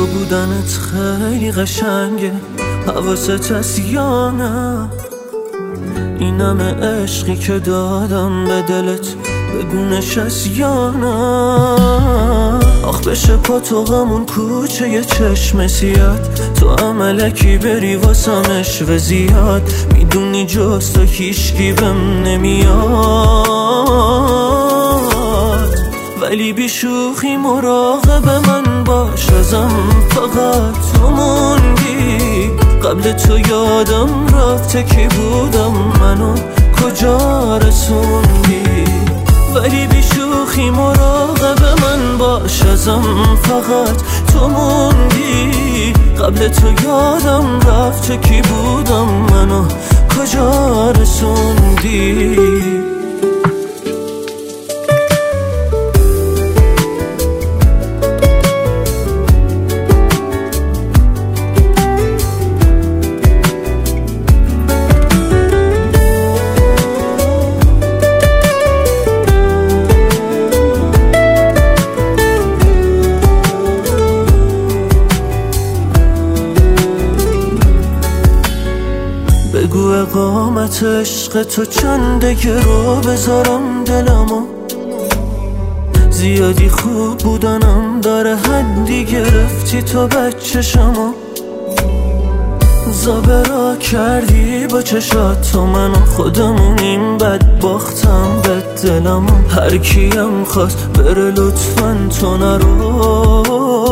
تو بودنت خیلی قشنگه، حواست هست یا نه؟ این همه عشقی که دادم به دلت بگونش هست یا نه؟ آخ بشه پا تو همون کوچه یه چشم سیاد، تو عملکی بری واسمش و زیاد، میدونی جز تو هیچکی بهم نمیاد. ولی بی شوخی مراقب من باش، ازم فقط تو موندی. قبل تو یادم رفته کی بودم، منو کجا رسوندی. ولی بی شوخی مراقب من باش، ازم فقط تو موندی. قبل تو یادم رفته کی بودم، منو کجا رسوندی. بگو اقامت عشق تو چنده که رو بذارم دلمو، زیادی خوب بودنم داره حدی گرفتی تو بچشمو. زابرا کردی با چشات تو منو، خودمونیم بدبختم به دلمو. هر کیم خواست بره لطفاً تو نرو.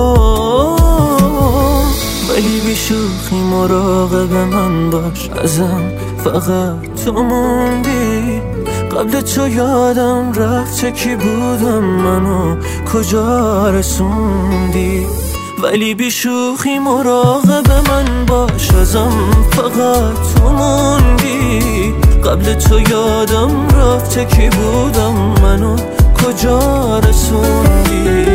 ولی بی شوخی مراقب من باش، ازم فقط تو موندی. قبل تو یادم رفته کی بودم، منو کجا رسوندی. ولی بی شوخی مراقب من باش، ازم فقط تو موندی. قبل تو یادم رفته کی بودم، منو کجا رسوندی.